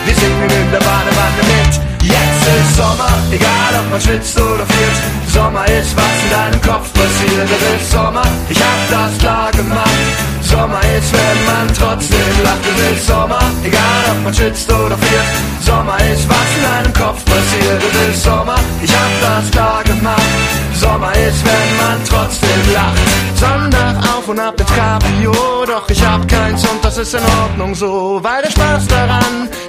wir singen in der Badewanne mit. Jetzt ist Sommer, egal ob man schwitzt oder friert. Sommer ist, was in deinem Kopf passiert. Es ist Sommer, ich hab das klar gemacht. Sommer ist, wenn man trotzdem lacht. Es ist Sommer, egal ob man schwitzt oder friert. Sommer ist, was in deinem Kopf passiert. Es ist Sommer, ich hab das klar gemacht. Sommer ist, wenn man trotzdem lacht. Sonntag auf und ab ins Cabrio, doch ich hab keins und das ist in Ordnung so, weil der Spaß daran